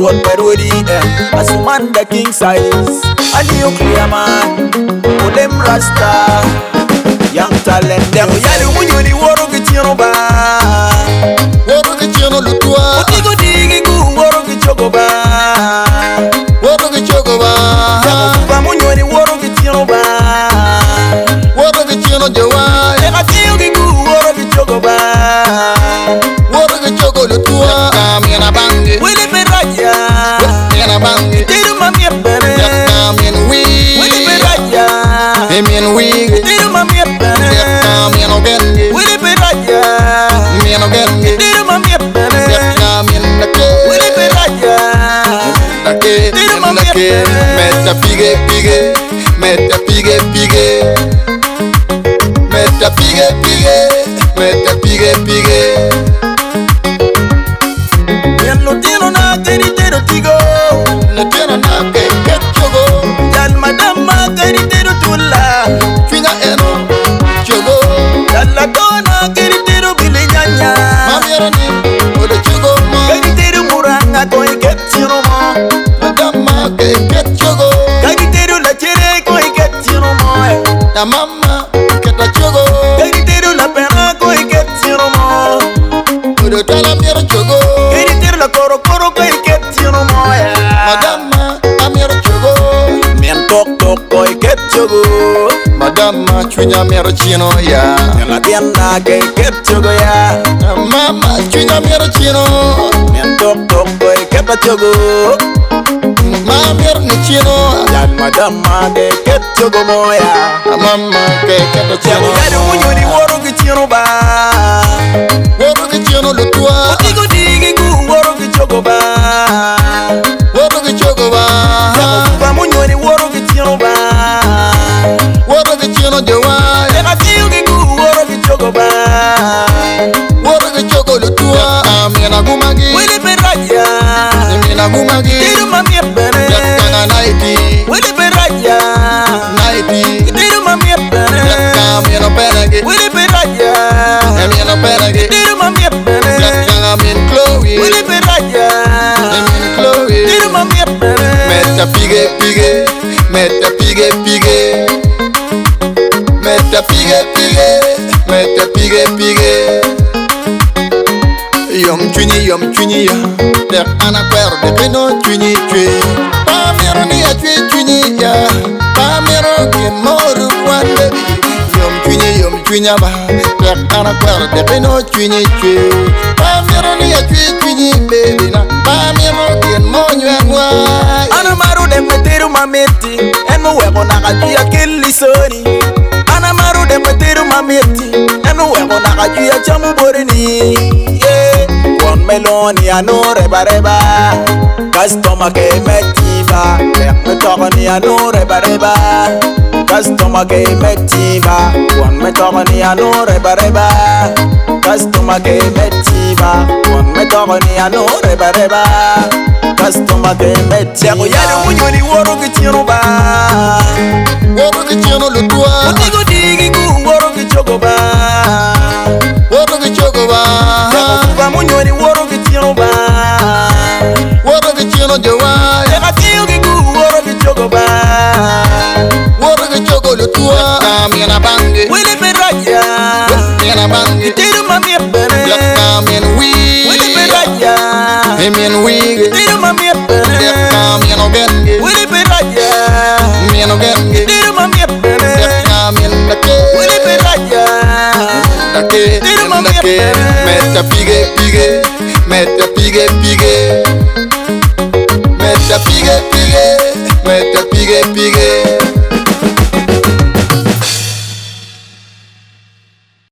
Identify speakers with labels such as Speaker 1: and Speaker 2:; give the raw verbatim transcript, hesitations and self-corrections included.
Speaker 1: road Perudi eh. As a man the king size, a nuclear man, Olem Rasta, young talent. Them yellow when you the war of the Chinoba,
Speaker 2: war of the Chino Lutua,
Speaker 1: Tigo Digi, war of the Chogoba,
Speaker 2: war of the Chogoba,
Speaker 1: Pamuno, the war of the Chinoba,
Speaker 2: war of the Chino Jawa,
Speaker 1: and I feel the war of the Chogoba,
Speaker 2: war of the Chogo Lutua, Miana Bangi,
Speaker 1: Willie Peraja,
Speaker 2: Miana Bangi,
Speaker 1: Tidu Mamia Pere,
Speaker 2: Yamin we,
Speaker 1: Willie Peraja,
Speaker 2: Emin we,
Speaker 1: Tidu Mamia Pere,
Speaker 2: Yamin Ogengi,
Speaker 1: Willie Peraja,
Speaker 2: Mian Ogengi,
Speaker 1: Tidu Mamia Pere,
Speaker 2: Yamin Nake,
Speaker 1: Willie Peraja,
Speaker 2: Nake, Nake, Meta Pige Pige, Meta Pige Pige, Meta Pige Pige, Meta Pige Pige.
Speaker 1: Lutino na keritero tigo,
Speaker 2: Lutino na ke chogo,
Speaker 1: Yal madama keritero tula,
Speaker 2: Twina eno chogo,
Speaker 1: Yalla dona keritero bilinyanya,
Speaker 2: Mamiera ni ode chogo mo,
Speaker 1: keritero muranga koi ketiro mo,
Speaker 2: Madama ke chogo,
Speaker 1: keritero la chere koi ketiro mo,
Speaker 2: Na mama keta chogo,
Speaker 1: keritero la pera koi ketiro mo,
Speaker 2: Ode tala miera chogo,
Speaker 1: keritero la koro koro koi ketiro mo,
Speaker 2: Madama amiera chogo,
Speaker 1: Mien tok tok koi ketiro.
Speaker 2: Madama chunya miera chino ya,
Speaker 1: La tienda que que chogo ya,
Speaker 2: Mama chunya miera chino,
Speaker 1: mien tok tok boy que pa chogo,
Speaker 2: Mama miera ni chino,
Speaker 1: ya madama que que chogo moya,
Speaker 2: Mama ke keta chino,
Speaker 1: ya no muño ni woro que chino ba,
Speaker 2: woro ke chino lutua,
Speaker 1: digo digi gu woro que chogo ba,
Speaker 2: woro ke chogo ba,
Speaker 1: ya no muño ni woro que chino ba,
Speaker 2: woro ke chino jawa,
Speaker 1: ya na feel que gu woro que chogo ba,
Speaker 2: woro ke chogo lutua, Miena gumagi,
Speaker 1: Willie Peraja,
Speaker 2: Miena gumagi,
Speaker 1: diru mami pere,
Speaker 2: Yakanga naiti,
Speaker 1: Willie Peraja,
Speaker 2: naiti,
Speaker 1: diru mami pere.
Speaker 2: Yakanga miena penagi,
Speaker 1: Willie Peraja,
Speaker 2: Miena penagi,
Speaker 1: diru mami pere,
Speaker 2: Yakanga min Chloe,
Speaker 1: Willie Peraja,
Speaker 2: min Chloe,
Speaker 1: diru mami pere,
Speaker 2: Meta pige pige, meta pige pige, meta pige pige, meta pige pige. Yom chuni yom chuni ya, der ana kwer de keno chuni chwe. Pa mero ni a chwe chuni ya, pa mero kin moru wande. Yom chuni yom chuni ba, der ana kwer de keno chuni chwe. Pa mero ni a chwe chuni baby na, pa mero kin monyo ngwa.
Speaker 1: Ana maru de meteru mameti, en mo webo na kajia kili soni. Ana maru de meteru mameti, en mo webo na kajia chamu borini. Yeah, one meloni ano reba reba, customer ke metiva, me tokoni ano reba reba. Customer ke metiva, one me tokoni ano reba reba. Customer ke metiva, one me tokoni ano reba reba. Customer ke metiva, yale munyo ni woro ke chino ba,
Speaker 2: Woro ke chino lutua,
Speaker 1: digo digi gu woro ke chogo ba,
Speaker 2: woro ke chogo ba,
Speaker 1: ba munyo ni woro ke chino ba,
Speaker 2: woro ke chino jawa,
Speaker 1: ya na feel ke gu woro ke chogo ba,
Speaker 2: woro ke chogo lutua, Miena bangi,
Speaker 1: Willie Peraja,
Speaker 2: Miena bangi,
Speaker 1: diru mami pere,
Speaker 2: Yakka min wi,
Speaker 1: Willie Peraja,
Speaker 2: Min wi,
Speaker 1: diru mami pere,
Speaker 2: Yakka min ogengi,
Speaker 1: Willie Peraja,
Speaker 2: min ogengi,
Speaker 1: diru mami pere,
Speaker 2: Yakka min nake,
Speaker 1: Willie Peraja,
Speaker 2: nake, nake, meta pige pige,